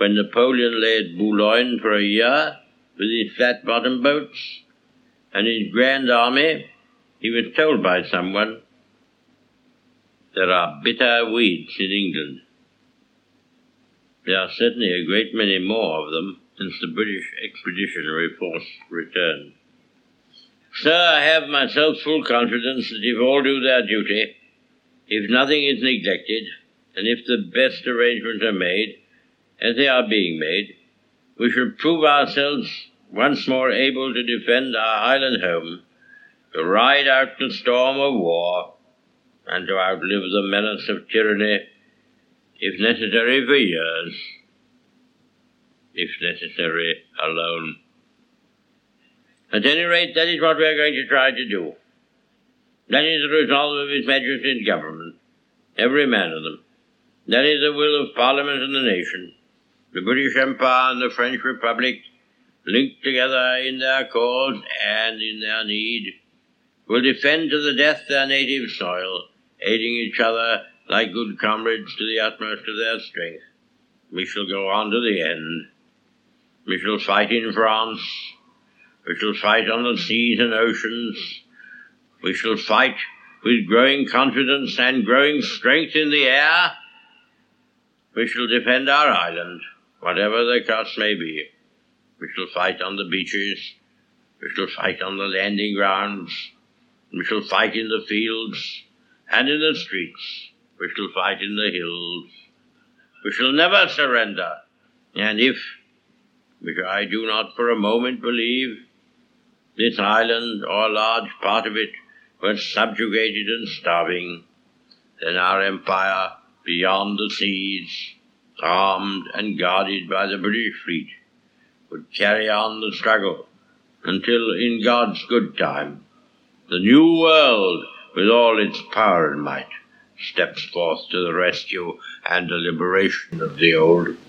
when Napoleon lay at Boulogne for a year with his flat-bottomed boats and his grand army, he was told by someone, "There are bitter weeds in England." There are certainly a great many more of them since the British Expeditionary Force returned. Sir, I have myself full confidence that if all do their duty, if nothing is neglected, and if the best arrangements are made, as they are being made, we shall prove ourselves once more able to defend our island home, to ride out the storm of war, and to outlive the menace of tyranny, if necessary for years, if necessary alone. At any rate, that is what we are going to try to do. That is the resolve of His Majesty's government, every man of them. That is the will of Parliament and the nation. The British Empire and the French Republic, linked together in their cause and in their need, will defend to the death their native soil, aiding each other like good comrades to the utmost of their strength. We shall go on to the end. We shall fight in France. We shall fight on the seas and oceans. We shall fight with growing confidence and growing strength in the air. We shall defend our island, whatever the cost may be. We shall fight on the beaches. We shall fight on the landing grounds. We shall fight in the fields and in the streets. We shall fight in the hills. We shall never surrender. And if, which I do not for a moment believe, this island, or a large part of it, was subjugated and starving, then our empire beyond the seas, armed and guarded by the British fleet, would carry on the struggle until, in God's good time, the new world, with all its power and might, steps forth to the rescue and the liberation of the old.